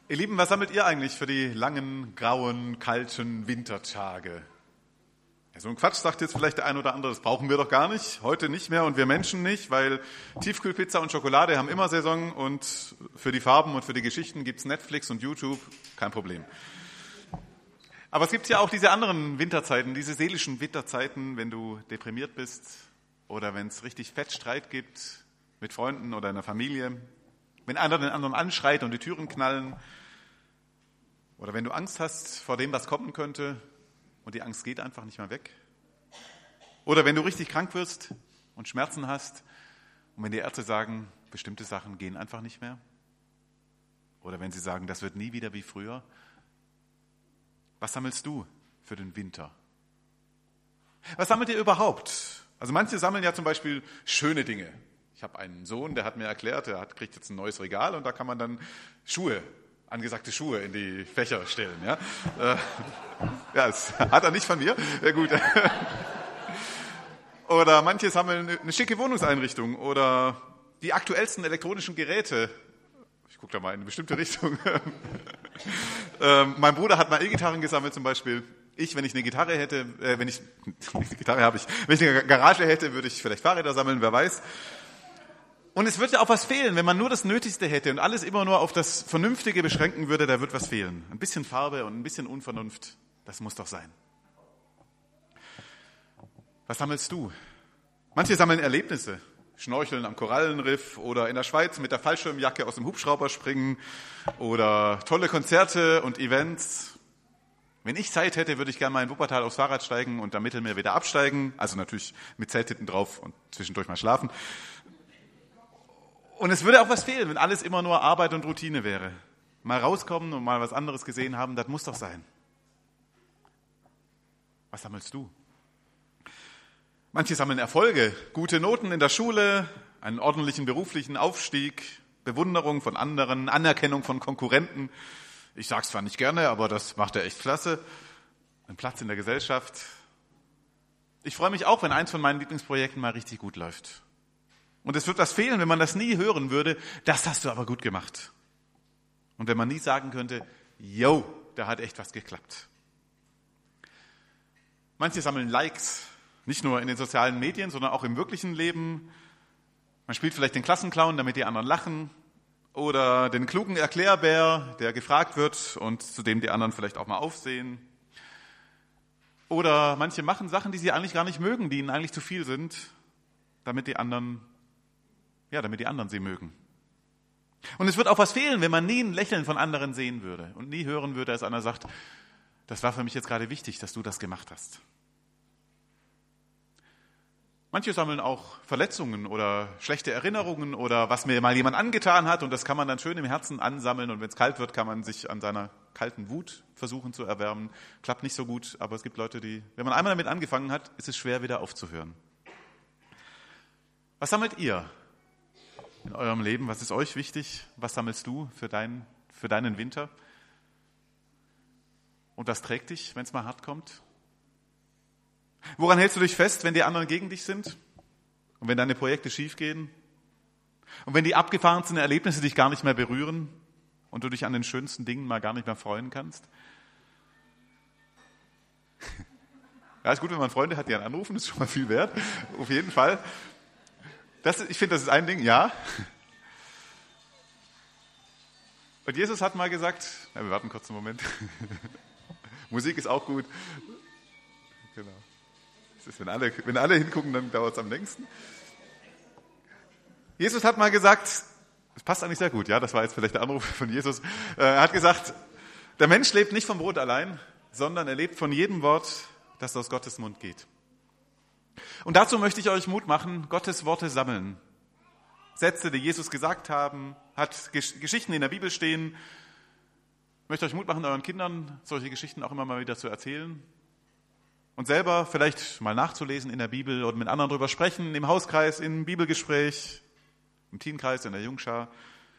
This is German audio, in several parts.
Ihr Lieben, was sammelt ihr eigentlich für die langen, grauen, kalten Wintertage? Ja, so ein Quatsch sagt jetzt vielleicht der ein oder andere, das brauchen wir doch gar nicht, heute nicht mehr und wir Menschen nicht, weil Tiefkühlpizza und Schokolade haben immer Saison und für die Farben und für die Geschichten gibt's Netflix und YouTube, kein Problem. Aber es gibt ja auch diese anderen Winterzeiten, diese seelischen Winterzeiten, wenn du deprimiert bist oder wenn es richtig Fettstreit gibt mit Freunden oder in der Familie, wenn einer den anderen anschreit und die Türen knallen oder wenn du Angst hast vor dem, was kommen könnte und die Angst geht einfach nicht mehr weg. Oder wenn du richtig krank wirst und Schmerzen hast und wenn die Ärzte sagen, bestimmte Sachen gehen einfach nicht mehr. Oder wenn sie sagen, das wird nie wieder wie früher. Was sammelst du für den Winter? Was sammelt ihr überhaupt? Also manche sammeln ja zum Beispiel schöne Dinge. Ich habe einen Sohn, der hat mir erklärt, kriegt jetzt ein neues Regal und da kann man dann angesagte Schuhe in die Fächer stellen. Ja, das hat er nicht von mir. Ja, gut. Oder manche sammeln eine schicke Wohnungseinrichtung oder die aktuellsten elektronischen Geräte. Ich gucke da mal in eine bestimmte Richtung. Mein Bruder hat mal E-Gitarren gesammelt zum Beispiel. Wenn ich eine Gitarre hätte, wenn ich eine Garage hätte, würde ich vielleicht Fahrräder sammeln, wer weiß. Und es wird ja auch was fehlen, wenn man nur das Nötigste hätte und alles immer nur auf das Vernünftige beschränken würde, da wird was fehlen. Ein bisschen Farbe und ein bisschen Unvernunft, das muss doch sein. Was sammelst du? Manche sammeln Erlebnisse, Schnorcheln am Korallenriff oder in der Schweiz mit der Fallschirmjacke aus dem Hubschrauber springen oder tolle Konzerte und Events. Wenn ich Zeit hätte, würde ich gerne mal in Wuppertal aufs Fahrrad steigen und am Mittelmeer wieder absteigen, also natürlich mit Zelt hinten drauf und zwischendurch mal schlafen. Und es würde auch was fehlen, wenn alles immer nur Arbeit und Routine wäre. Mal rauskommen und mal was anderes gesehen haben, das muss doch sein. Was sammelst du? Manche sammeln Erfolge, gute Noten in der Schule, einen ordentlichen beruflichen Aufstieg, Bewunderung von anderen, Anerkennung von Konkurrenten. Ich sag's zwar nicht gerne, aber das macht er echt klasse. Ein Platz in der Gesellschaft. Ich freue mich auch, wenn eins von meinen Lieblingsprojekten mal richtig gut läuft. Und es wird was fehlen, wenn man das nie hören würde, das hast du aber gut gemacht. Und wenn man nie sagen könnte, yo, da hat echt was geklappt. Manche sammeln Likes, nicht nur in den sozialen Medien, sondern auch im wirklichen Leben. Man spielt vielleicht den Klassenclown, damit die anderen lachen. Oder den klugen Erklärbär, der gefragt wird und zu dem die anderen vielleicht auch mal aufsehen. Oder manche machen Sachen, die sie eigentlich gar nicht mögen, die ihnen eigentlich zu viel sind, damit die anderen sie mögen. Und es wird auch was fehlen, wenn man nie ein Lächeln von anderen sehen würde und nie hören würde, als einer sagt, das war für mich jetzt gerade wichtig, dass du das gemacht hast. Manche sammeln auch Verletzungen oder schlechte Erinnerungen oder was mir mal jemand angetan hat und das kann man dann schön im Herzen ansammeln und wenn es kalt wird, kann man sich an seiner kalten Wut versuchen zu erwärmen. Klappt nicht so gut, aber es gibt Leute, wenn man einmal damit angefangen hat, ist es schwer wieder aufzuhören. Was sammelt ihr in eurem Leben? Was ist euch wichtig? Was sammelst du für deinen Winter? Und was trägt dich, wenn es mal hart kommt? Woran hältst du dich fest, wenn die anderen gegen dich sind? Und wenn deine Projekte schiefgehen? Und wenn die abgefahrensten Erlebnisse dich gar nicht mehr berühren und du dich an den schönsten Dingen mal gar nicht mehr freuen kannst? Ja, ist gut, wenn man Freunde hat, die einen anrufen, das ist schon mal viel wert. Auf jeden Fall. Ich finde, das ist ein Ding, ja. Und Jesus hat mal gesagt, wir warten kurz einen Moment. Musik ist auch gut. Genau. Das ist, wenn alle hingucken, dann dauert es am längsten. Jesus hat mal gesagt, das passt eigentlich sehr gut, ja, das war jetzt vielleicht der Anruf von Jesus. Er hat gesagt, der Mensch lebt nicht vom Brot allein, sondern er lebt von jedem Wort, das aus Gottes Mund geht. Und dazu möchte ich euch Mut machen, Gottes Worte sammeln. Sätze, die Jesus gesagt hat Geschichten in der Bibel stehen. Ich möchte euch Mut machen, euren Kindern solche Geschichten auch immer mal wieder zu erzählen. Und selber vielleicht mal nachzulesen in der Bibel oder mit anderen drüber sprechen, im Hauskreis, im Bibelgespräch, im Teenkreis, in der Jungschar.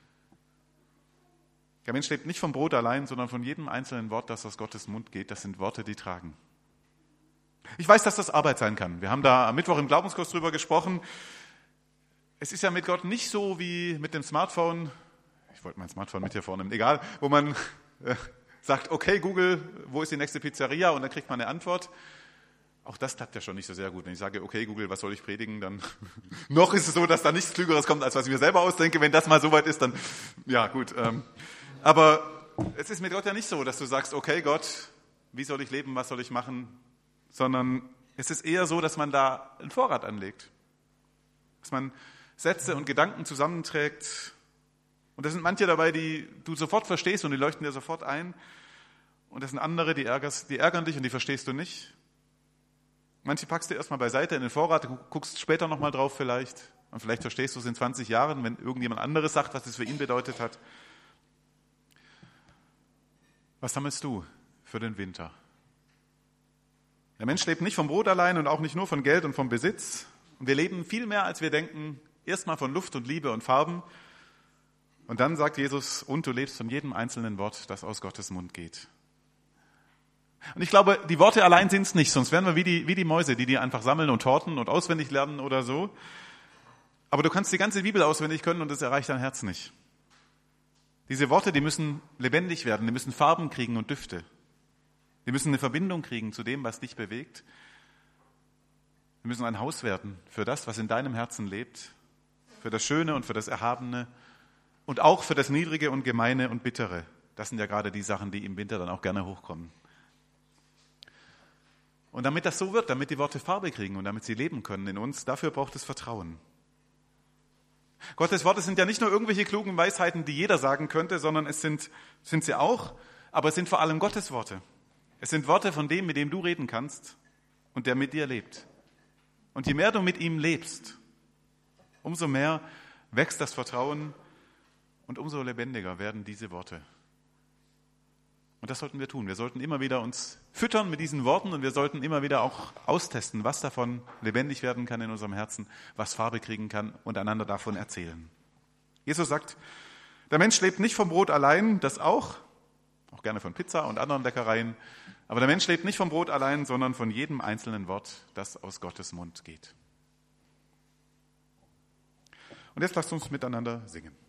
Der Mensch lebt nicht vom Brot allein, sondern von jedem einzelnen Wort, das aus Gottes Mund geht. Das sind Worte, die tragen. Ich weiß, dass das Arbeit sein kann. Wir haben da am Mittwoch im Glaubenskurs drüber gesprochen. Es ist ja mit Gott nicht so wie mit dem Smartphone. ich wollte mein Smartphone mit hier vornehmen, egal, wo man sagt, okay Google, wo ist die nächste Pizzeria? Und dann kriegt man eine Antwort. Auch das klappt ja schon nicht so sehr gut. Wenn ich sage, okay Google, was soll ich predigen, dann noch ist es so, dass da nichts Klügeres kommt, als was ich mir selber ausdenke. Wenn das mal so weit ist, dann, ja gut. Aber es ist mit Gott ja nicht so, dass du sagst, okay Gott, wie soll ich leben, was soll ich machen? Sondern es ist eher so, dass man da einen Vorrat anlegt. Dass man Sätze und Gedanken zusammenträgt. Und da sind manche dabei, die du sofort verstehst und die leuchten dir sofort ein. Und das sind andere, die ärgern dich und die verstehst du nicht. Manche packst du erstmal beiseite in den Vorrat, du guckst später nochmal drauf vielleicht. Und vielleicht verstehst du es in 20 Jahren, wenn irgendjemand anderes sagt, was es für ihn bedeutet hat. Was sammelst du für den Winter? Der Mensch lebt nicht vom Brot allein und auch nicht nur von Geld und vom Besitz. Und wir leben viel mehr, als wir denken, erstmal von Luft und Liebe und Farben. Und dann sagt Jesus, und du lebst von jedem einzelnen Wort, das aus Gottes Mund geht. Und ich glaube, die Worte allein sind es nicht, sonst wären wir wie die Mäuse, die einfach sammeln und horten und auswendig lernen oder so. Aber du kannst die ganze Bibel auswendig können und das erreicht dein Herz nicht. Diese Worte, die müssen lebendig werden, die müssen Farben kriegen und Düfte. Die müssen eine Verbindung kriegen zu dem, was dich bewegt. Wir müssen ein Haus werden für das, was in deinem Herzen lebt, für das Schöne und für das Erhabene und auch für das Niedrige und Gemeine und Bittere. Das sind ja gerade die Sachen, die im Winter dann auch gerne hochkommen. Und damit das so wird, damit die Worte Farbe kriegen und damit sie leben können in uns, dafür braucht es Vertrauen. Gottes Worte sind ja nicht nur irgendwelche klugen Weisheiten, die jeder sagen könnte, sondern es sind sie auch, aber es sind vor allem Gottes Worte. Es sind Worte von dem, mit dem du reden kannst und der mit dir lebt. Und je mehr du mit ihm lebst, umso mehr wächst das Vertrauen und umso lebendiger werden diese Worte. Und das sollten wir tun. Wir sollten immer wieder uns füttern mit diesen Worten und wir sollten immer wieder auch austesten, was davon lebendig werden kann in unserem Herzen, was Farbe kriegen kann und einander davon erzählen. Jesus sagt, der Mensch lebt nicht vom Brot allein, das auch gerne von Pizza und anderen Leckereien, aber der Mensch lebt nicht vom Brot allein, sondern von jedem einzelnen Wort, das aus Gottes Mund geht. Und jetzt lasst uns miteinander singen.